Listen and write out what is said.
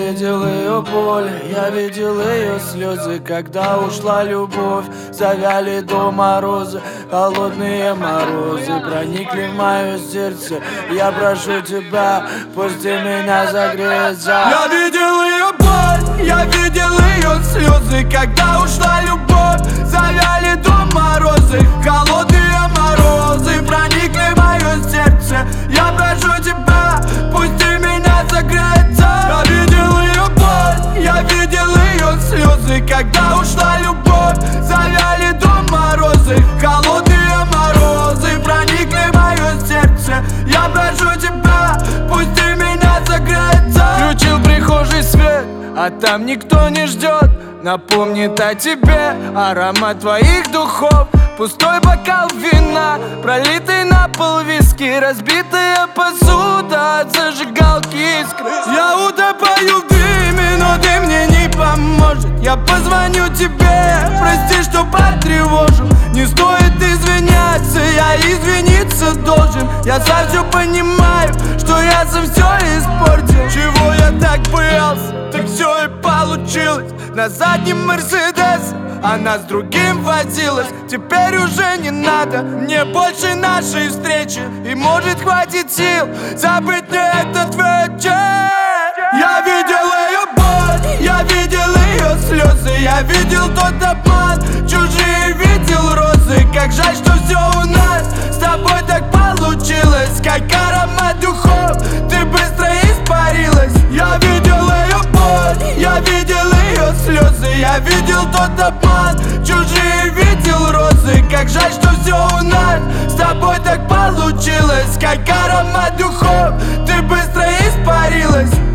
видел ее боль, я видел ее слезы, когда ушла любовь. Завяли до мороза, холодные морозы проникли в мое сердце. Я прошу тебя, пусти меня согреться. Я видел ее боль, я видел ее слезы, когда ушла любовь. Завяли до морозы, холодные морозы проникли в мое сердце. Я прошу тебя, пусти меня согреться. Я видел ее боль, я видел ее слезы, когда ушла любовь. Завяли до морозы, холодные морозы проникли в мое сердце. Я прошу тебя, пусти меня согреться. Включил прихожий свет, а там никто не ждет. Напомнит о тебе аромат твоих духов. Пустой бокал вина, пролитый на пол виски, разбитая посуда от зажигалки искры. Я утопаю в дыме, но ты мне не поможет. Я позвоню тебе, прости, что потревожил. Не стоит извиняться, я извиниться должен. Я сам все понимаю, что я сам все испортил. Чего я так боялся, так все и получилось. На заднем Мерседес она с другим возилась. Теперь уже не надо мне больше нашей встречи. И может хватит сил забыть мне этот вечер. Я видел ее боль, я видел ее слезы, я видел тот обман, чужие видел розы. Как жаль, что все у нас с тобой так получилось. Как аромат духов, ты быстро испарилась. Я видел ее боль, я видел ее слезы, я видел тот обман, чужие видел розы. Как жаль, что все у нас с тобой так получилось. Как аромат духов, ты быстро испарилась.